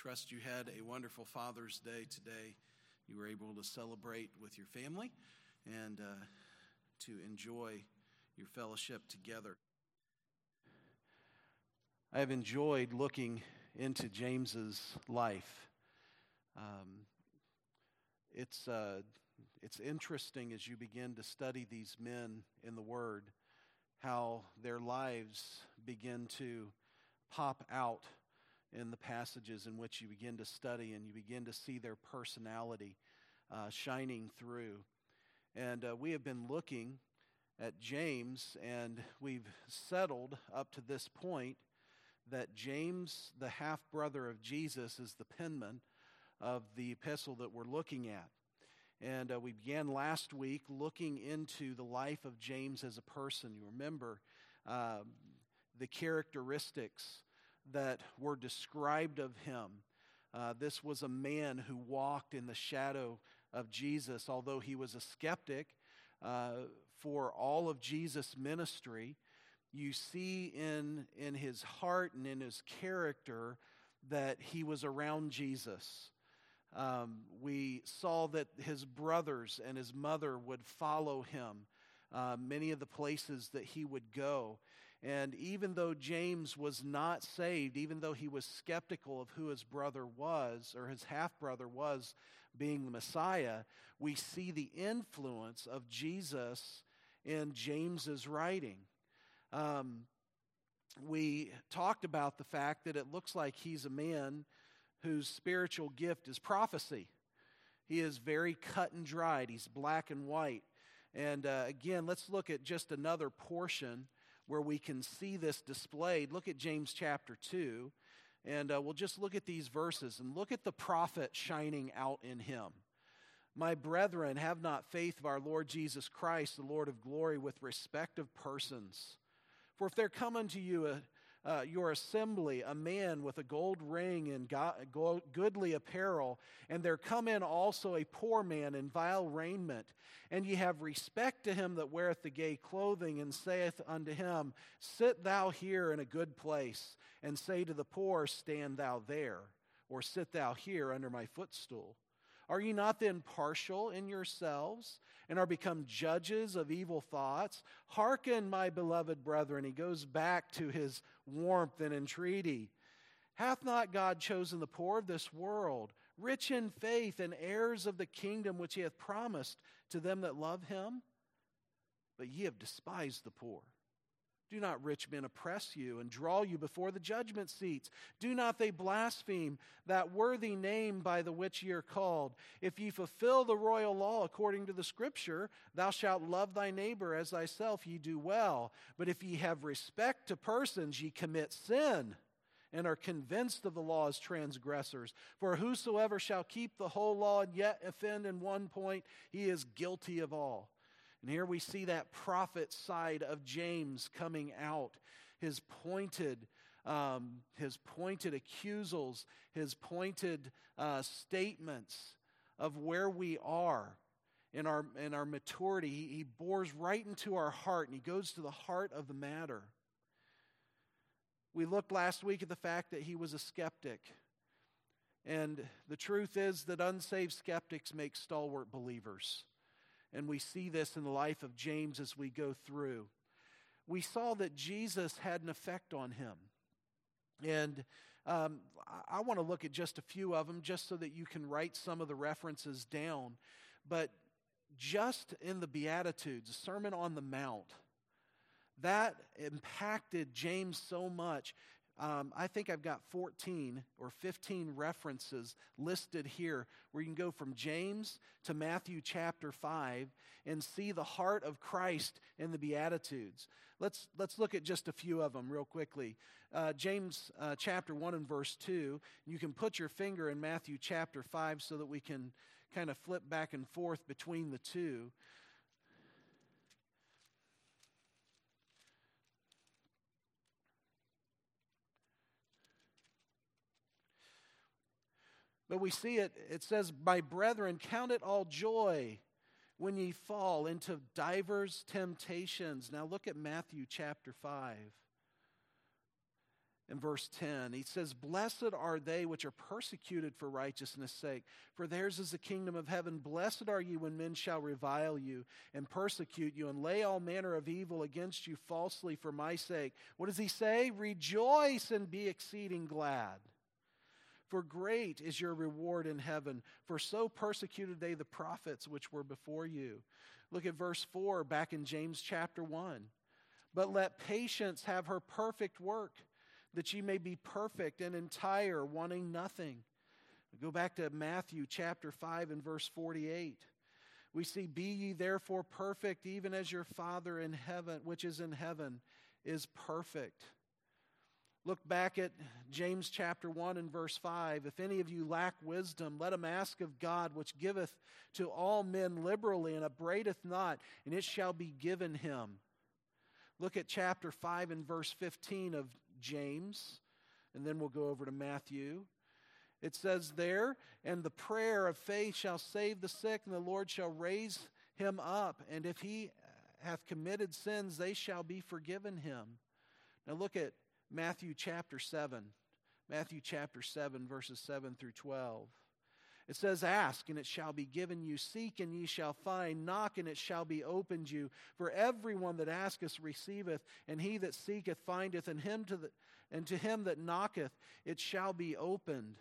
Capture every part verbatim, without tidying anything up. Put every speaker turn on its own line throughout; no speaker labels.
trust you had a wonderful Father's Day today. You were able to celebrate with your family and uh, to enjoy your fellowship together. I have enjoyed looking into James's life. Um, it's uh, it's interesting as you begin to study these men in the Word, how their lives begin to pop out in the passages in which you begin to study, and you begin to see their personality uh, shining through. And uh, we have been looking at James, and we've settled up to this point that James, the half-brother of Jesus, is the penman of the epistle that we're looking at. And uh, we began last week looking into the life of James as a person. You remember uh, the characteristics that were described of him. Uh, this was a man who walked in the shadow of Jesus, although he was a skeptic uh, for all of Jesus' ministry. You see in, in his heart and in his character that he was around Jesus. Um, we saw that his brothers and his mother would follow him, uh, many of the places that he would go. And even though James was not saved, even though he was skeptical of who his brother was, or his half-brother was, being the Messiah, we see the influence of Jesus in James's writing. Um, we talked about the fact that it looks like he's a man whose spiritual gift is prophecy. He is very cut and dried. He's black and white. And uh, again, let's look at just another portion where we can see this displayed. Look at James chapter two, and uh, we'll just look at these verses and look at the prophet shining out in him. My brethren, have not faith of our Lord Jesus Christ, the Lord of glory, with respect of persons. For if there come unto you a Uh, your assembly, a man with a gold ring and go- goodly apparel, and there come in also a poor man in vile raiment, and ye have respect to him that weareth the gay clothing, and saith unto him, Sit thou here in a good place, and say to the poor, Stand thou there, or sit thou here under my footstool. Are ye not then partial in yourselves, and are become judges of evil thoughts? Hearken, my beloved brethren. He goes back to his warmth and entreaty. Hath not God chosen the poor of this world, rich in faith, and heirs of the kingdom which he hath promised to them that love him? But ye have despised the poor. Do not rich men oppress you and draw you before the judgment seats? Do not they blaspheme that worthy name by the which ye are called? If ye fulfill the royal law according to the Scripture, thou shalt love thy neighbor as thyself, ye do well. But if ye have respect to persons, ye commit sin, and are convinced of the law as transgressors. For whosoever shall keep the whole law and yet offend in one point, he is guilty of all. And here we see that prophet side of James coming out, his pointed, um, his pointed accusals, his pointed uh, statements of where we are in our in our maturity. He, he bores right into our heart, and he goes to the heart of the matter. We looked last week at the fact that he was a skeptic, and the truth is that unsaved skeptics make stalwart believers. And we see this in the life of James as we go through. We saw that Jesus had an effect on him. And um, I want to look at just a few of them just so that you can write some of the references down. But just in the Beatitudes, the Sermon on the Mount, that impacted James so much. Um, I think I've got fourteen or fifteen references listed here where you can go from James to Matthew chapter five and see the heart of Christ in the Beatitudes. Let's let's look at just a few of them real quickly. Uh, James uh, chapter one and verse two. You can put your finger in Matthew chapter five so that we can kind of flip back and forth between the two. But we see it, it says, My brethren, count it all joy when ye fall into divers temptations. Now look at Matthew chapter five. In In verse ten, he says, "Blessed are they which are persecuted for righteousness' sake, for theirs is the kingdom of heaven. Blessed are you when men shall revile you and persecute you and lay all manner of evil against you falsely for my sake." What does he say? "Rejoice and be exceeding glad. For great is your reward in heaven, for so persecuted they the prophets which were before you." Look at verse four back in James chapter one. "But let patience have her perfect work, that ye may be perfect and entire, wanting nothing." Go back to Matthew chapter five and verse forty-eight. We see, "Be ye therefore perfect, even as your Father in heaven, which is in heaven, is perfect." Look back at James chapter one and verse five. "If any of you lack wisdom, let him ask of God, which giveth to all men liberally and upbraideth not, and it shall be given him." Look at chapter five and verse fifteen of James, and then we'll go over to Matthew. It says there, "And the prayer of faith shall save the sick, and the Lord shall raise him up. And if he hath committed sins, they shall be forgiven him." Now look at Matthew chapter seven. Matthew chapter seven, verses seven through twelve. It says, "Ask, and it shall be given you. Seek, and ye shall find. Knock, and it shall be opened you. For everyone that asketh receiveth, and he that seeketh findeth, and him to the, and to him that knocketh it shall be opened.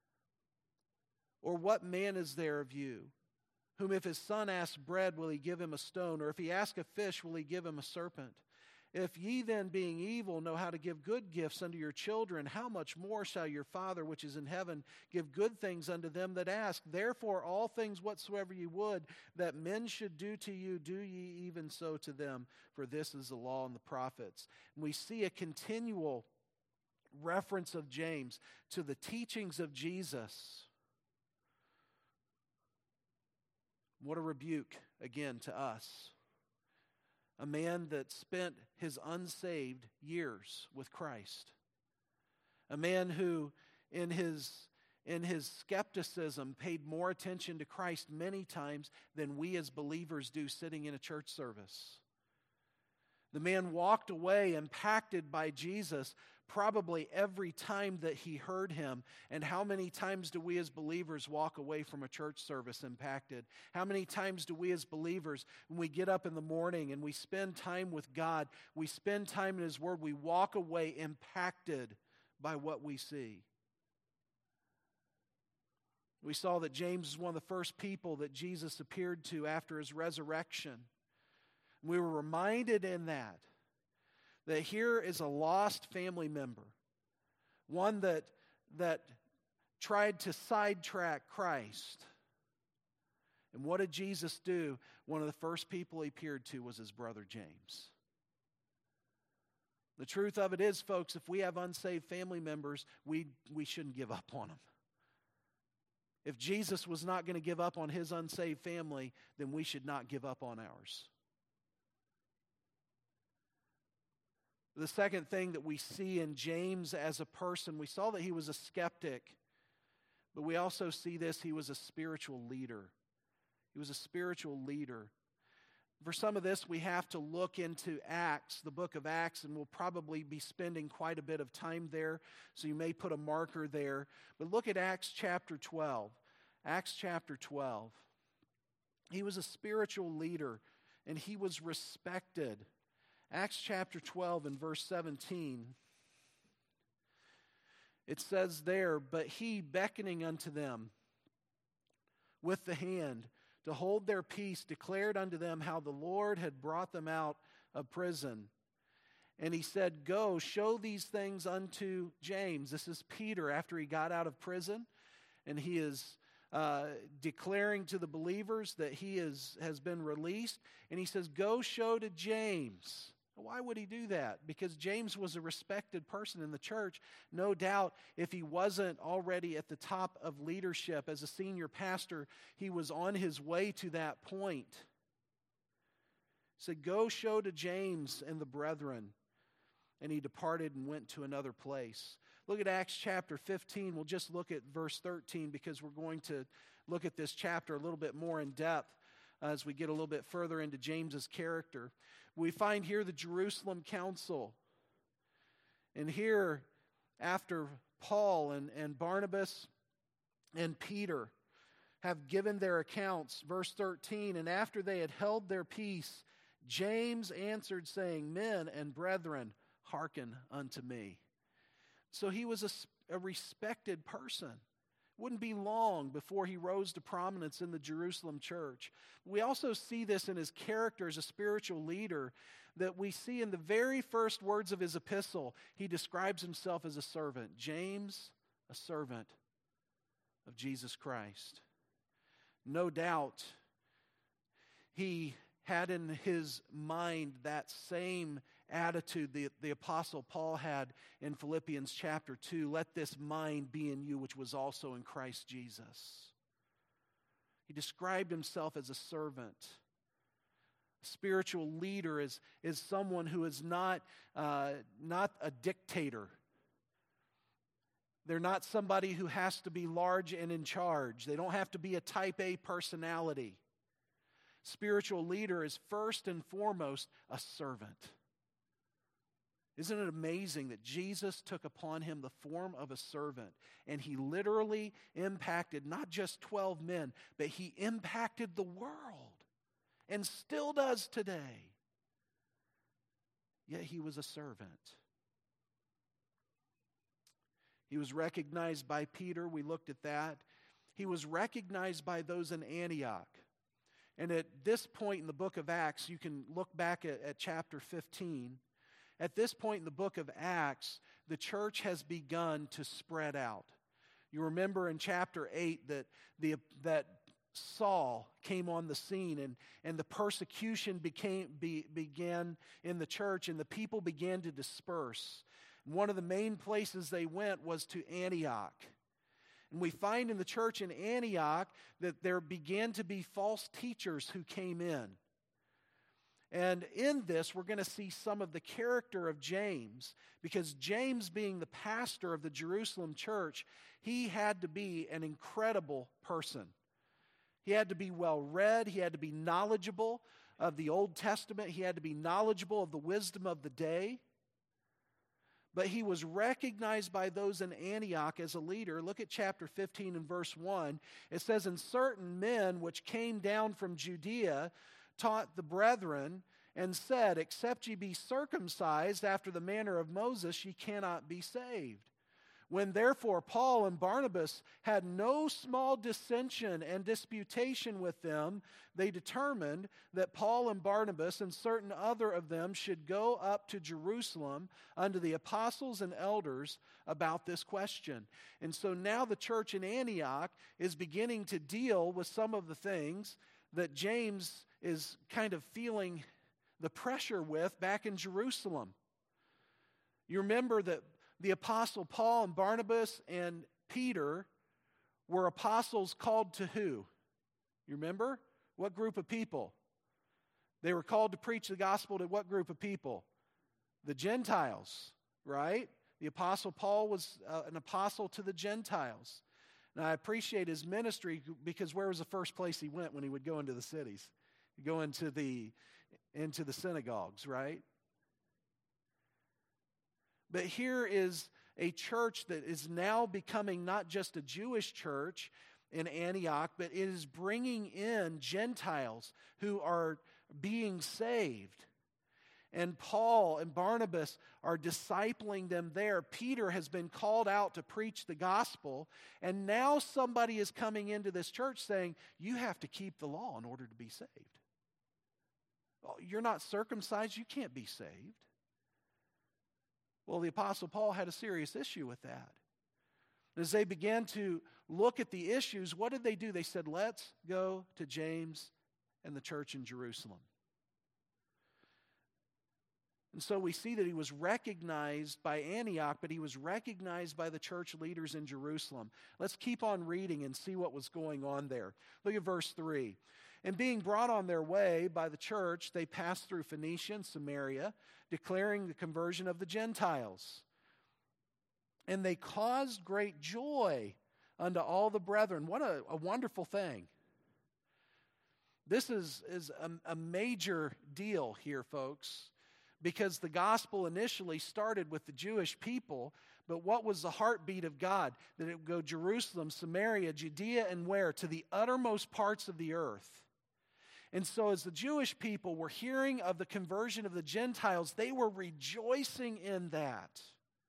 Or what man is there of you, whom if his son asks bread, will he give him a stone? Or if he ask a fish, will he give him a serpent? If ye then, being evil, know how to give good gifts unto your children, how much more shall your Father which is in heaven give good things unto them that ask? Therefore all things whatsoever ye would that men should do to you, do ye even so to them. For this is the law and the prophets." And we see a continual reference of James to the teachings of Jesus. What a rebuke, again, to us. A man that spent his unsaved years with Christ. A man who, in his, in his skepticism, paid more attention to Christ many times than we as believers do sitting in a church service. The man walked away impacted by Jesus probably every time that he heard him. And how many times do we as believers walk away from a church service impacted? How many times do we as believers, when we get up in the morning and we spend time with God, we spend time in His Word, we walk away impacted by what we see? We saw that James is one of the first people that Jesus appeared to after His resurrection. We were reminded in that, that here is a lost family member, one that, that tried to sidetrack Christ. And what did Jesus do? One of the first people He appeared to was His brother James. The truth of it is, folks, if we have unsaved family members, we, we shouldn't give up on them. If Jesus was not going to give up on His unsaved family, then we should not give up on ours. The second thing that we see in James as a person, we saw that he was a skeptic, but we also see this, he was a spiritual leader. He was a spiritual leader. For some of this, we have to look into Acts, the book of Acts, and we'll probably be spending quite a bit of time there, so you may put a marker there. But look at Acts chapter twelve. Acts chapter twelve. He was a spiritual leader, and he was respected. Acts chapter twelve and verse seventeen, it says there, "But he, beckoning unto them with the hand to hold their peace, declared unto them how the Lord had brought them out of prison. And he said, Go, show these things unto James." This is Peter after he got out of prison, and he is uh, declaring to the believers that he is, has been released. And he says, "Go show to James." Why would he do that? Because James was a respected person in the church. No doubt if he wasn't already at the top of leadership as a senior pastor, he was on his way to that point. He said, "Go show to James and the brethren." And he departed and went to another place. Look at Acts chapter fifteen. We'll just look at verse thirteen because we're going to look at this chapter a little bit more in depth as we get a little bit further into James's character. We find here the Jerusalem Council. And here after Paul and, and Barnabas and Peter have given their accounts, verse thirteen, and after they had held their peace, James answered, saying, Men and brethren, hearken unto me. So he was a, a respected person. It wouldn't be long before he rose to prominence in the Jerusalem church. We also see this in his character as a spiritual leader, that we see in the very first words of his epistle. He describes himself as a servant. James, a servant of Jesus Christ. No doubt he had in his mind that same attitude that the Apostle Paul had in Philippians chapter two. Let this mind be in you, which was also in Christ Jesus. He described himself as a servant. A spiritual leader is, is someone who is not, uh, not a dictator. They're not somebody who has to be large and in charge. They don't have to be a type A personality. Spiritual leader is first and foremost a servant. Isn't it amazing that Jesus took upon him the form of a servant, and he literally impacted not just twelve men, but he impacted the world and still does today. Yet he was a servant. He was recognized by Peter. We looked at that. He was recognized by those in Antioch. And at this point in the book of Acts, you can look back at, at chapter fifteen. At this point in the book of Acts, the church has begun to spread out. You remember in chapter eight that, the, that Saul came on the scene, and, and the persecution became, be, began in the church, and the people began to disperse. And one of the main places they went was to Antioch. And we find in the church in Antioch that there began to be false teachers who came in. And in this, we're going to see some of the character of James, because James, being the pastor of the Jerusalem church, he had to be an incredible person. He had to be well read. He had to be knowledgeable of the Old Testament. He had to be knowledgeable of the wisdom of the day. But he was recognized by those in Antioch as a leader. Look at chapter fifteen and verse one. It says, And certain men which came down from Judea taught the brethren, and said, Except ye be circumcised after the manner of Moses, ye cannot be saved. When therefore Paul and Barnabas had no small dissension and disputation with them, they determined that Paul and Barnabas and certain other of them should go up to Jerusalem unto the apostles and elders about this question. And so now the church in Antioch is beginning to deal with some of the things that James is kind of feeling the pressure with back in Jerusalem. You remember that the apostle Paul and Barnabas and Peter were apostles called to who? You remember? What group of people? They were called to preach the gospel to what group of people? The Gentiles, right? The apostle Paul was uh, an apostle to the Gentiles. And I appreciate his ministry, because where was the first place he went when he would go into the cities? He'd go into the, into the synagogues, right? But here is a church that is now becoming not just a Jewish church in Antioch, but it is bringing in Gentiles who are being saved. And Paul and Barnabas are discipling them there. Peter has been called out to preach the gospel, and now somebody is coming into this church saying, you have to keep the law in order to be saved. Well, you're not circumcised, you can't be saved. Well, the Apostle Paul had a serious issue with that. As they began to look at the issues, what did they do? They said, let's go to James and the church in Jerusalem. And so we see that he was recognized by Antioch, but he was recognized by the church leaders in Jerusalem. Let's keep on reading and see what was going on there. Look at verse three. And being brought on their way by the church, they passed through Phoenicia and Samaria, declaring the conversion of the Gentiles. And they caused great joy unto all the brethren. What a, a wonderful thing. This is, is a, a major deal here, folks, because the gospel initially started with the Jewish people, But what was the heartbeat of God? That it would go Jerusalem, Samaria, Judea, and where? To the uttermost parts of the earth. And so as the Jewish people were hearing of the conversion of the Gentiles, they were rejoicing in that.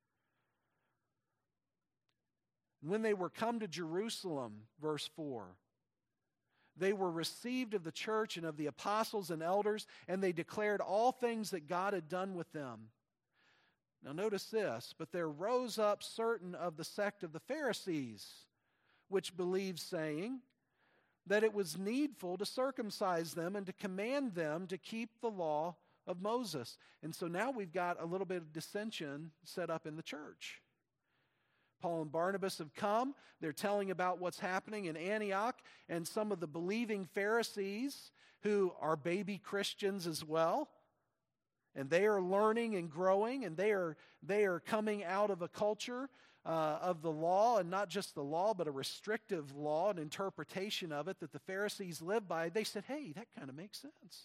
When they were come to Jerusalem, verse four, they were received of the church and of the apostles and elders, and they declared all things that God had done with them. Now notice this, but there rose up certain of the sect of the Pharisees, which believed, saying that it was needful to circumcise them and to command them to keep the law of Moses. And so now we've got a little bit of dissension set up in the church. Paul and Barnabas have come. They're telling about what's happening in Antioch, and some of the believing Pharisees who are baby Christians as well. And they are learning and growing, and they are, they are coming out of a culture uh, of the law, and not just the law, but a restrictive law, an interpretation of it that the Pharisees lived by. They said, hey, that kind of makes sense.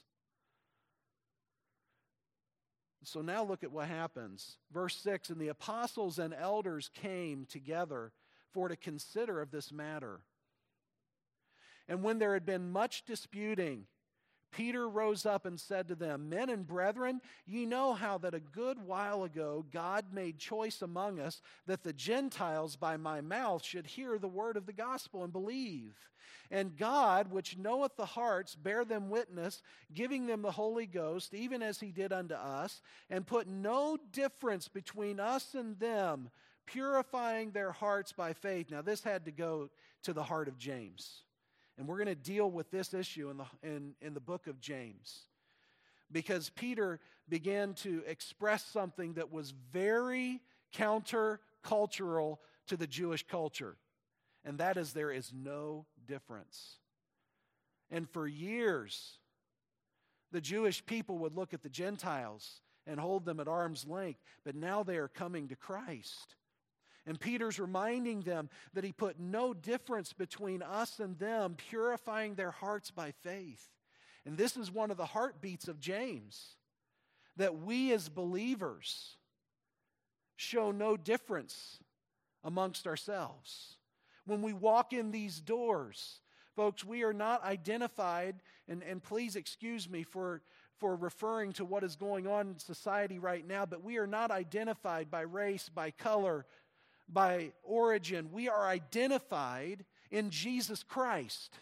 So now look at what happens. Verse six, and the apostles and elders came together for to consider of this matter. And when there had been much disputing, Peter rose up and said to them, Men and brethren, ye know how that a good while ago God made choice among us that the Gentiles by my mouth should hear the word of the gospel and believe. And God, which knoweth the hearts, bare them witness, giving them the Holy Ghost, even as he did unto us, and put no difference between us and them, purifying their hearts by faith. Now this had to go to the heart of James. And we're going to deal with this issue in the, in, in the book of James. Because Peter began to express something that was very counter-cultural to the Jewish culture. And that is, there is no difference. And for years, the Jewish people would look at the Gentiles and hold them at arm's length. But now they are coming to Christ. And Peter's reminding them that he put no difference between us and them, purifying their hearts by faith. And this is one of the heartbeats of James, that we as believers show no difference amongst ourselves. When we walk in these doors, folks, we are not identified, and, and please excuse me for, for referring to what is going on in society right now, but we are not identified by race, by color, by origin. We are identified in Jesus Christ.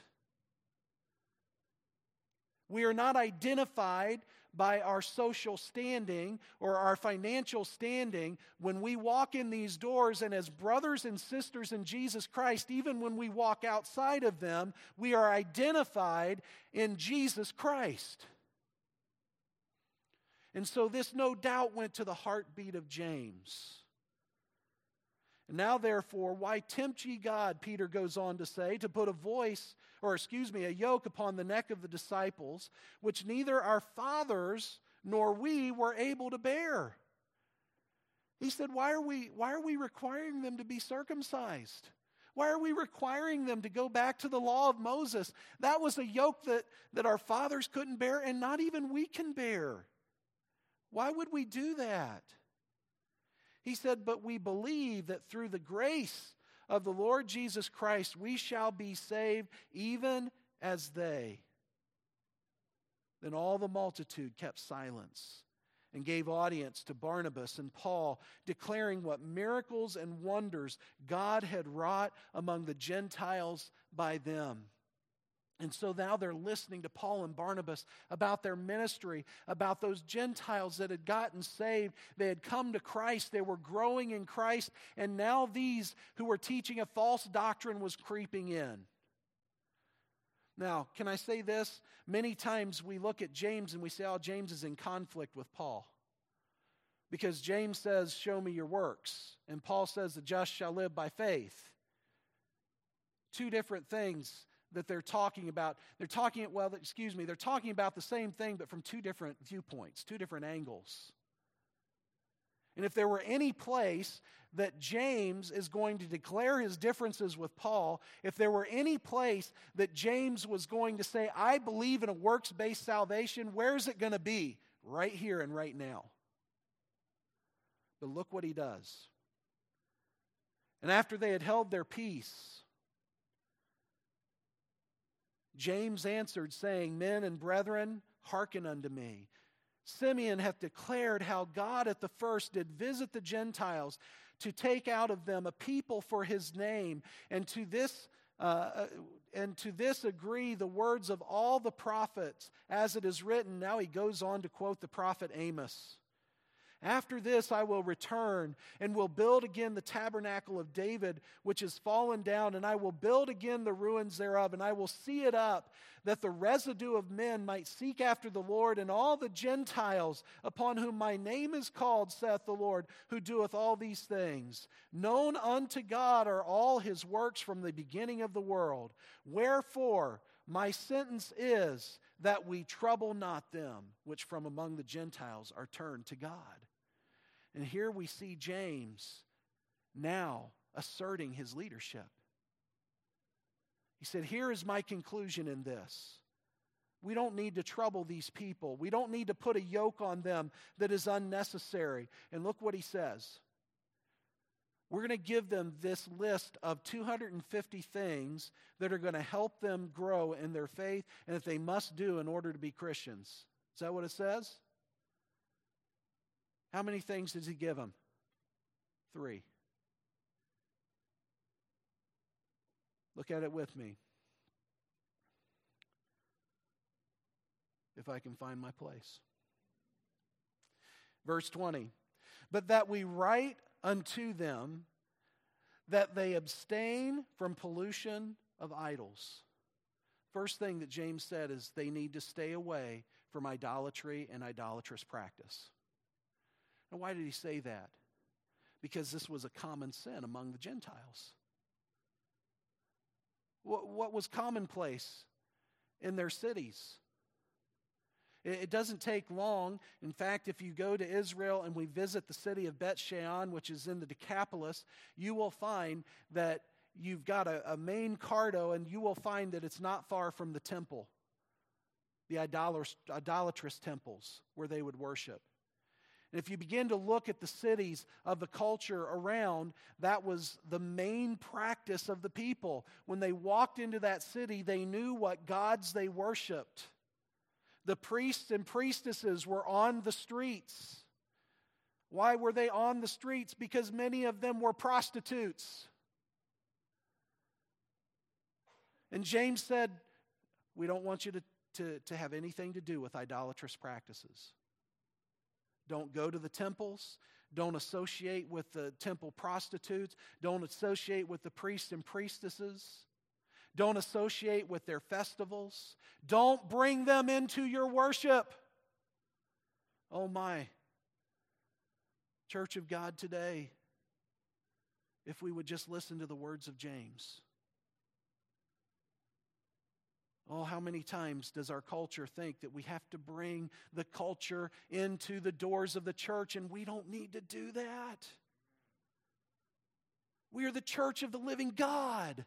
We are not identified by our social standing or our financial standing. When we walk in these doors, and as brothers and sisters in Jesus Christ, even when we walk outside of them, we are identified in Jesus Christ. And so this no doubt went to the heartbeat of James. And now, therefore, why tempt ye God, Peter goes on to say, to put a voice, or excuse me, a yoke upon the neck of the disciples, which neither our fathers nor we were able to bear. He said, why are we, why are we requiring them to be circumcised? Why are we requiring them to go back to the law of Moses? That was a yoke that, that our fathers couldn't bear, and not even we can bear. Why would we do that? He said, but we believe that through the grace of the Lord Jesus Christ, we shall be saved even as they. Then all the multitude kept silence and gave audience to Barnabas and Paul, declaring what miracles and wonders God had wrought among the Gentiles by them. And so now they're listening to Paul and Barnabas about their ministry, about those Gentiles that had gotten saved. They had come to Christ. They were growing in Christ. And now these who were teaching a false doctrine was creeping in. Now, can I say this? Many times we look at James and we say, oh, James is in conflict with Paul. Because James says, show me your works. And Paul says, the just shall live by faith. Two different things that they're talking about. They're talking, well, excuse me, they're talking about the same thing, but from two different viewpoints, two different angles. And if there were any place that James is going to declare his differences with Paul, if there were any place that James was going to say, I believe in a works-based salvation, where's it going to be? Right here and right now. But look what he does. And after they had held their peace, James answered, saying, Men and brethren, hearken unto me. Simeon hath declared how God at the first did visit the Gentiles to take out of them a people for his name, and to this uh, and to this agree the words of all the prophets, as it is written. Now he goes on to quote the prophet Amos. After this I will return, and will build again the tabernacle of David, which is fallen down, and I will build again the ruins thereof, and I will see it up, that the residue of men might seek after the Lord, and all the Gentiles upon whom my name is called, saith the Lord, who doeth all these things. Known unto God are all his works from the beginning of the world. Wherefore my sentence is that we trouble not them which from among the Gentiles are turned to God. And here we see James now asserting his leadership. He said, here is my conclusion in this. We don't need to trouble these people. We don't need to put a yoke on them that is unnecessary. And look what he says. We're going to give them this list of two hundred fifty things that are going to help them grow in their faith and that they must do in order to be Christians. Is that what it says? How many things does he give them? Three. Look at it with me. If I can find my place. Verse twenty. But that we write unto them that they abstain from pollution of idols. First thing that James said is they need to stay away from idolatry and idolatrous practice. Now, why did he say that? Because this was a common sin among the Gentiles. What, what was commonplace in their cities? It, it doesn't take long. In fact, if you go to Israel and we visit the city of Bet Shean, which is in the Decapolis, you will find that you've got a, a main cardo, and you will find that it's not far from the temple, the idolatrous, idolatrous temples where they would worship. And if you begin to look at the cities of the culture around, that was the main practice of the people. When they walked into that city, they knew what gods they worshiped. The priests and priestesses were on the streets. Why were they on the streets? Because many of them were prostitutes. And James said, we don't want you to, to, to have anything to do with idolatrous practices. Don't go to the temples. Don't associate with the temple prostitutes. Don't associate with the priests and priestesses. Don't associate with their festivals. Don't bring them into your worship. Oh my. Church of God today, if we would just listen to the words of James. Oh, how many times does our culture think that we have to bring the culture into the doors of the church, and we don't need to do that. We are the church of the living God.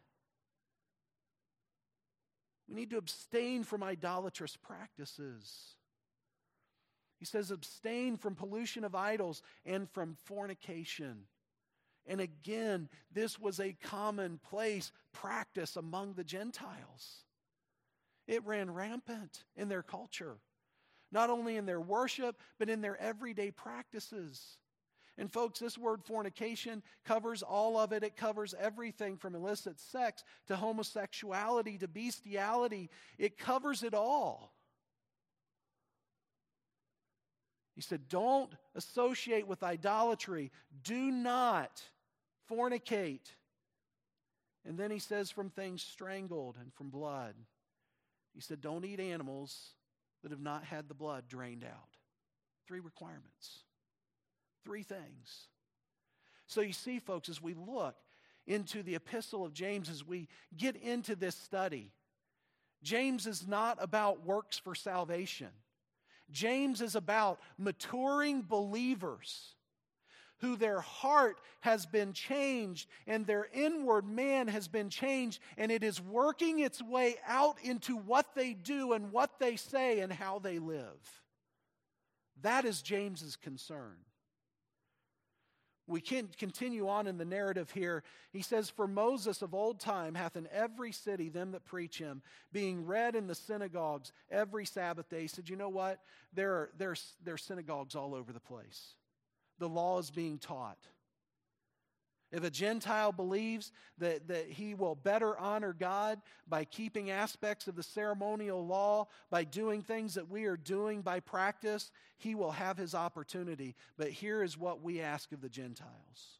We need to abstain from idolatrous practices. He says, abstain from pollution of idols and from fornication. And again, this was a commonplace practice among the Gentiles. It ran rampant in their culture, not only in their worship, but in their everyday practices. And folks, this word fornication covers all of it. It covers everything from illicit sex to homosexuality to bestiality. It covers it all. He said, don't associate with idolatry. Do not fornicate. And then he says, from things strangled and from blood. He said, don't eat animals that have not had the blood drained out. Three requirements. Three things. So you see, folks, as we look into the epistle of James, as we get into this study, James is not about works for salvation. James is about maturing believers who their heart has been changed and their inward man has been changed, and it is working its way out into what they do and what they say and how they live. That is James's concern. We can continue on in the narrative here. He says, "For Moses of old time hath in every city them that preach him, being read in the synagogues every Sabbath day." He said, you know what? There are, there, there are synagogues all over the place. The law is being taught. If a Gentile believes that, that he will better honor God by keeping aspects of the ceremonial law, by doing things that we are doing by practice, he will have his opportunity. But here is what we ask of the Gentiles.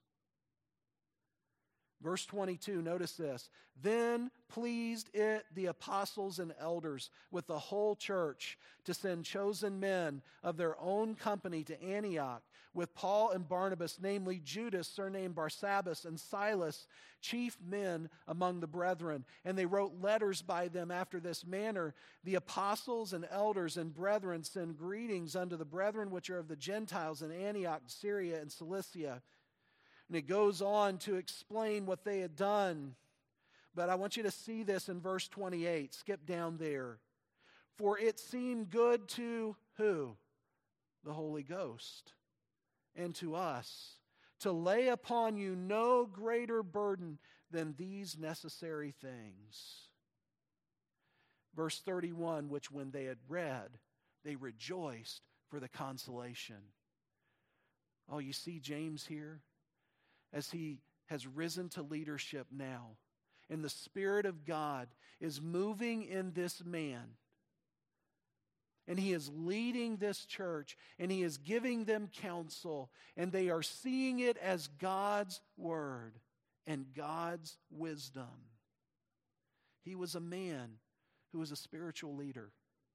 Verse twenty-two, notice this. "Then pleased it the apostles and elders with the whole church to send chosen men of their own company to Antioch, with Paul and Barnabas, namely Judas, surnamed Barsabbas, and Silas, chief men among the brethren. And they wrote letters by them after this manner. The apostles and elders and brethren send greetings unto the brethren which are of the Gentiles in Antioch, Syria, and Cilicia." And it goes on to explain what they had done. But I want you to see this in verse twenty-eight. Skip down there. "For it seemed good to" who? The Holy Ghost. "And to us, to lay upon you no greater burden than these necessary things." Verse thirty-one, "Which when they had read, they rejoiced for the consolation." Oh, you see James here? As he has risen to leadership now, and the Spirit of God is moving in this man, and he is leading this church, and he is giving them counsel, and they are seeing it as God's word and God's wisdom. He was a man who was a spiritual leader.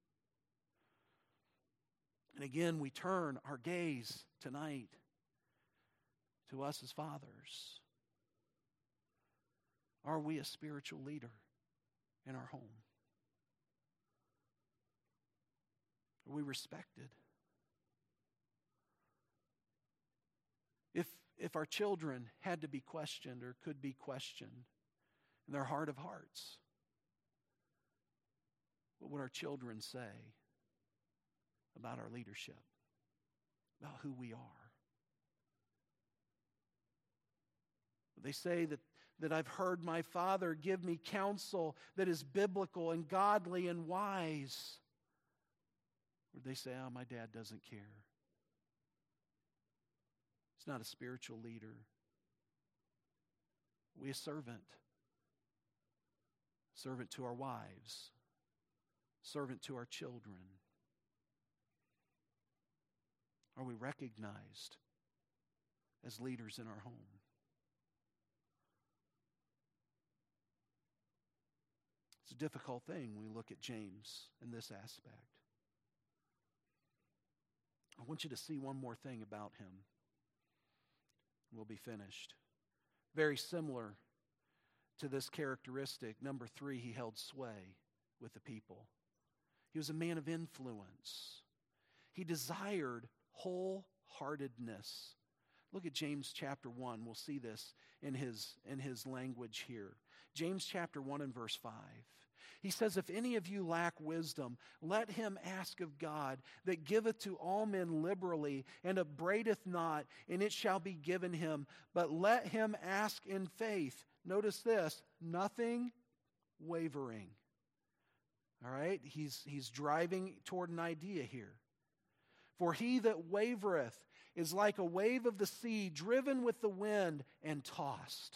And again, we turn our gaze tonight to us as fathers. Are we a spiritual leader in our home? Are we respected? If, if our children had to be questioned or could be questioned in their heart of hearts, what would our children say about our leadership, about who we are? They say that, that I've heard my father give me counsel that is biblical and godly and wise. Or they say, oh, my dad doesn't care. He's not a spiritual leader. We a servant. Servant to our wives. Servant to our children. Are we recognized as leaders in our home? It's a difficult thing when we look at James in this aspect. I want you to see one more thing about him. We'll be finished. Very similar to this characteristic, number three, he held sway with the people. He was a man of influence. He desired wholeheartedness. Look at James chapter one. We'll see this in his, in his language here. James chapter one and verse five. He says, if any of you lack wisdom, let him ask of God, that giveth to all men liberally, and upbraideth not, and it shall be given him. But let him ask in faith. Notice this, nothing wavering. All right, he's, he's driving toward an idea here. For he that wavereth is like a wave of the sea, driven with the wind and tossed.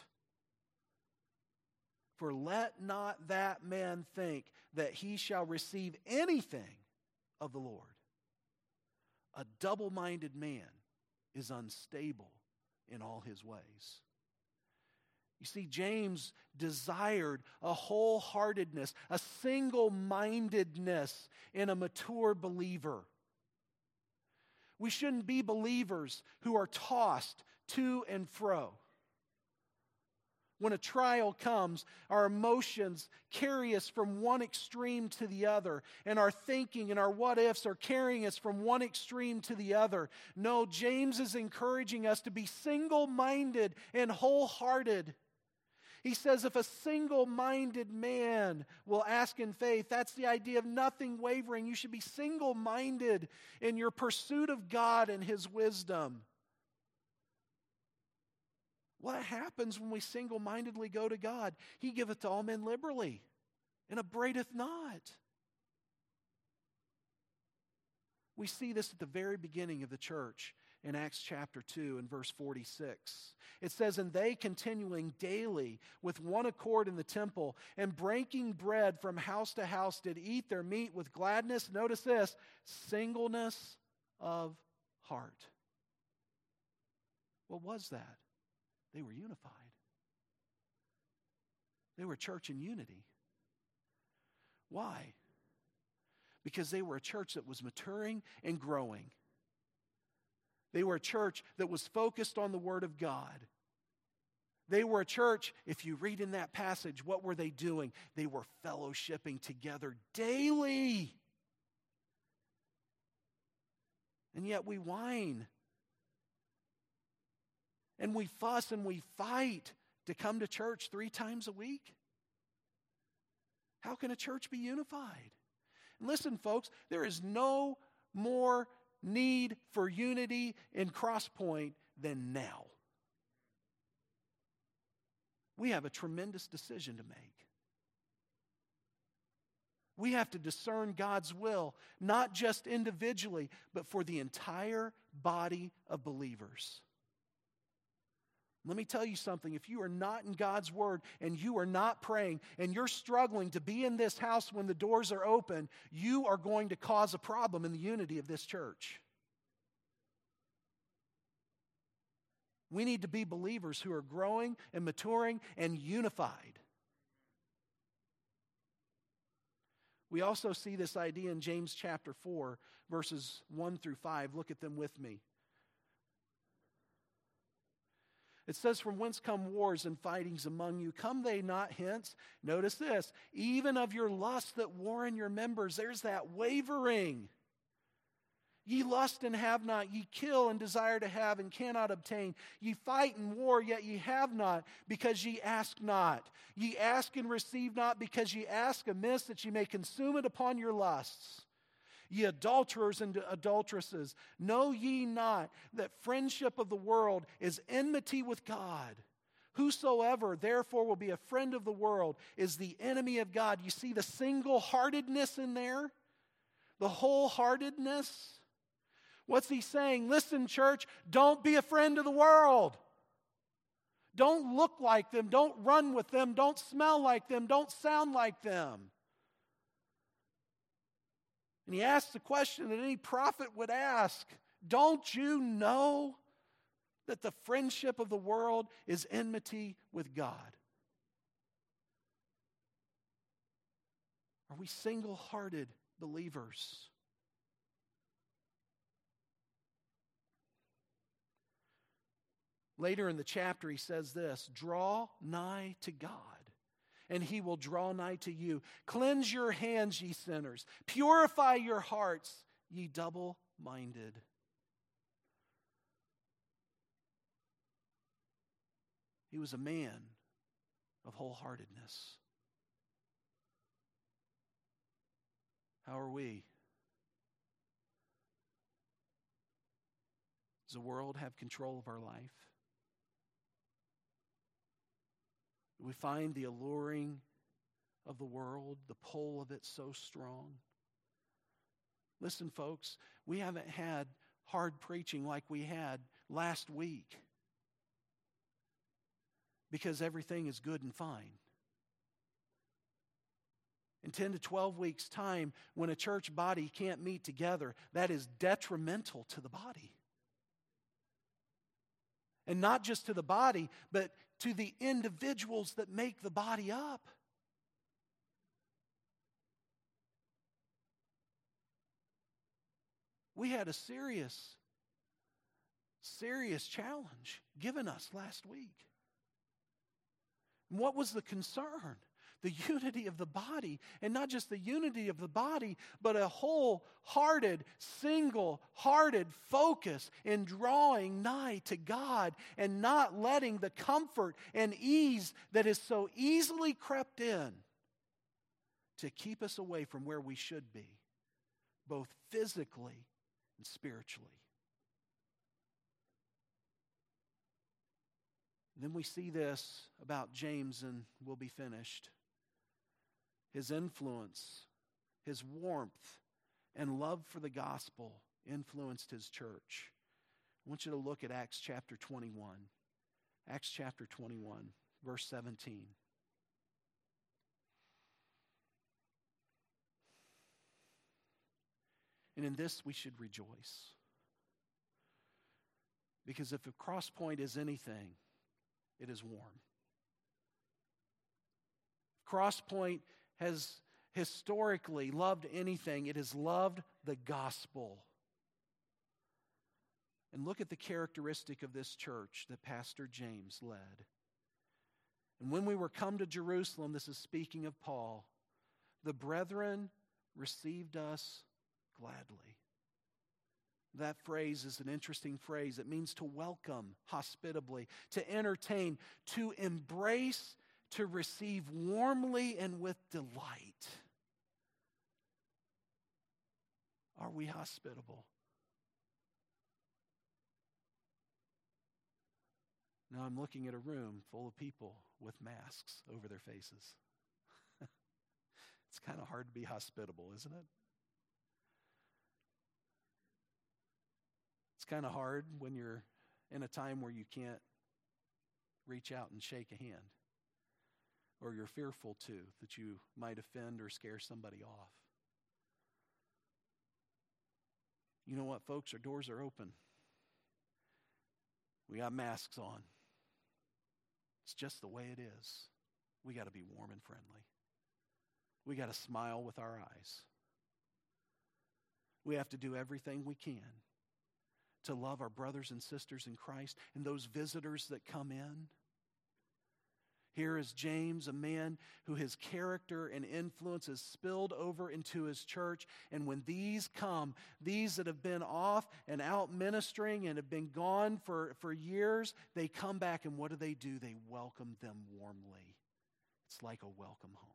For let not that man think that he shall receive anything of the Lord. A double-minded man is unstable in all his ways. You see, James desired a wholeheartedness, a single-mindedness in a mature believer. We shouldn't be believers who are tossed to and fro. When a trial comes, our emotions carry us from one extreme to the other, and our thinking and our what-ifs are carrying us from one extreme to the other. No, James is encouraging us to be single-minded and wholehearted. He says if a single-minded man will ask in faith, that's the idea of nothing wavering. You should be single-minded in your pursuit of God and His wisdom. What happens when we single-mindedly go to God? He giveth to all men liberally, and upbraideth not. We see this at the very beginning of the church in Acts chapter two and verse forty-six. It says, "And they continuing daily with one accord in the temple, and breaking bread from house to house, did eat their meat with gladness." Notice this, singleness of heart. What was that? They were unified. They were a church in unity. Why? Because they were a church that was maturing and growing. They were a church that was focused on the Word of God. They were a church, if you read in that passage, what were they doing? They were fellowshipping together daily. And yet we whine. And we fuss and we fight to come to church three times a week. How can a church be unified? And listen, folks, there is no more need for unity in Crosspoint than now. We have a tremendous decision to make. We have to discern God's will, not just individually, but for the entire body of believers. Let me tell you something. If you are not in God's Word and you are not praying and you're struggling to be in this house when the doors are open, you are going to cause a problem in the unity of this church. We need to be believers who are growing and maturing and unified. We also see this idea in James chapter four, verses one through five. Look at them with me. It says, "From whence come wars and fightings among you? Come they not hence?" Notice this. "Even of your lusts that war in your members." There's that wavering. "Ye lust and have not. Ye kill and desire to have and cannot obtain. Ye fight and war, yet ye have not, because ye ask not. Ye ask and receive not, because ye ask amiss, that ye may consume it upon your lusts. Ye adulterers and adulteresses, know ye not that friendship of the world is enmity with God? Whosoever therefore will be a friend of the world is the enemy of God." You see the single-heartedness in there? The wholeheartedness? What's he saying? Listen, church, don't be a friend of the world. Don't look like them. Don't run with them. Don't smell like them. Don't sound like them. And he asks the question that any prophet would ask. Don't you know that the friendship of the world is enmity with God? Are we single-hearted believers? Later in the chapter, he says this, "Draw nigh to God, and he will draw nigh to you. Cleanse your hands, ye sinners. Purify your hearts, ye double-minded." He was a man of wholeheartedness. How are we? Does the world have control of our life? Do we find the alluring of the world, the pull of it so strong? Listen, folks, we haven't had hard preaching like we had last week because everything is good and fine. In ten to twelve weeks' time, when a church body can't meet together, that is detrimental to the body. And not just to the body, but to the individuals that make the body up. We had a serious, serious challenge given us last week. And what was the concern? The unity of the body, and not just the unity of the body, but a wholehearted, single-hearted focus in drawing nigh to God and not letting the comfort and ease that is so easily crept in to keep us away from where we should be, both physically and spiritually. Then we see this about James, and we'll be finished. His influence, his warmth, and love for the gospel influenced his church. I want you to look at Acts chapter twenty-one. Acts chapter twenty-one, verse seventeen. And in this we should rejoice. Because if a Cross Point is anything, it is warm. Cross Point has historically loved anything, it has loved the gospel. And look at the characteristic of this church that Pastor James led. And when we were come to Jerusalem, this is speaking of Paul, the brethren received us gladly. That phrase is an interesting phrase. It means to welcome hospitably, to entertain, to embrace, to receive warmly and with delight. Are we hospitable? Now I'm looking at a room full of people with masks over their faces. It's kind of hard to be hospitable, isn't it? It's kind of hard when you're in a time where you can't reach out and shake a hand, or you're fearful to, that you might offend or scare somebody off. You know what, folks? Our doors are open. We got masks on. It's just the way it is. We got to be warm and friendly. We got to smile with our eyes. We have to do everything we can to love our brothers and sisters in Christ and those visitors that come in. Here is James, a man who his character and influence is spilled over into his church. And when these come, these that have been off and out ministering and have been gone for, for years, they come back, and what do they do? They welcome them warmly. It's like a welcome home.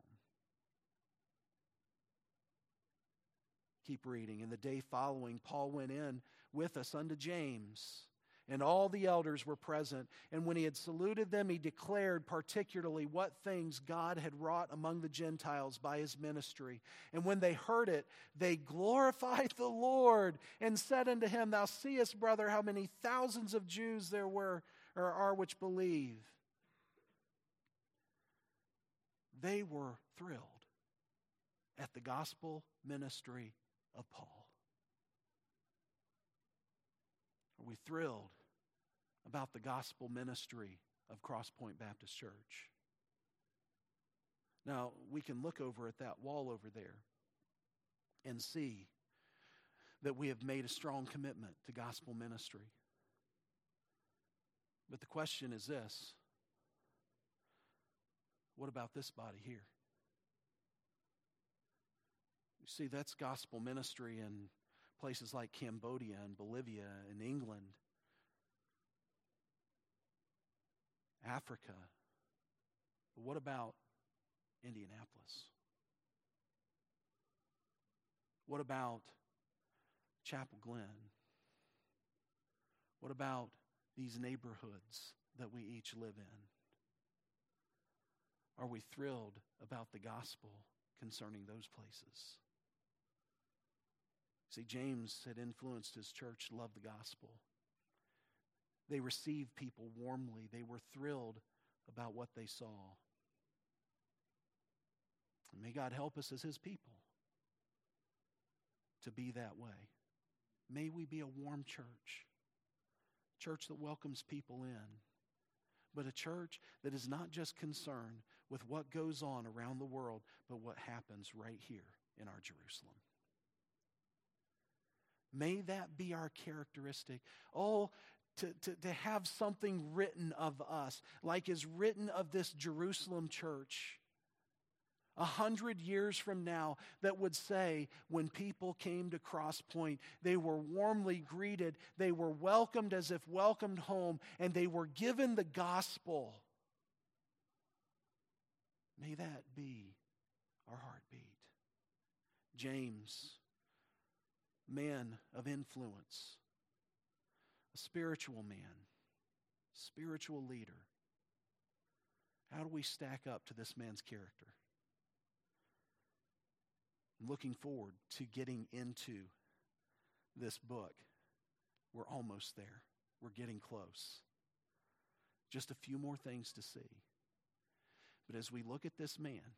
Keep reading. In the day following, Paul went in with us unto James, and all the elders were present. And when he had saluted them, he declared particularly what things God had wrought among the Gentiles by his ministry. And when they heard it, they glorified the Lord and said unto him, Thou seest, brother, how many thousands of Jews there were or are which believe. They were thrilled at the gospel ministry of Paul. Are we thrilled about the gospel ministry of Cross Point Baptist Church? Now, we can look over at that wall over there and see that we have made a strong commitment to gospel ministry. But the question is this: what about this body here? You see, that's gospel ministry in places like Cambodia and Bolivia and England, Africa. But what about Indianapolis? What about Chapel Glen? What about these neighborhoods that we each live in? Are we thrilled about the gospel concerning those places? See, James had influenced his church to love the gospel. They received people warmly. They were thrilled about what they saw. And may God help us as his people to be that way. May we be a warm church. Church that welcomes people in. But a church that is not just concerned with what goes on around the world, but what happens right here in our Jerusalem. May that be our characteristic. Oh, to, to, to have something written of us, like is written of this Jerusalem church, a hundred years from now, that would say, when people came to Cross Point, they were warmly greeted, they were welcomed as if welcomed home, and they were given the gospel. May that be our heartbeat. James, man of influence, a spiritual man, spiritual leader, how do we stack up to this man's character? Looking forward to getting into this book. We're almost there. We're getting close. Just a few more things to see. But as we look at this man,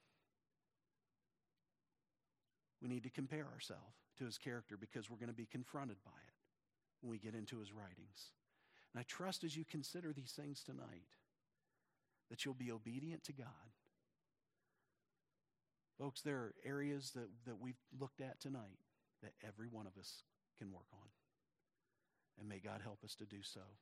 we need to compare ourselves to his character because we're going to be confronted by it when we get into his writings. And I trust as you consider these things tonight that you'll be obedient to God. Folks, there are areas that, that we've looked at tonight that every one of us can work on. And may God help us to do so.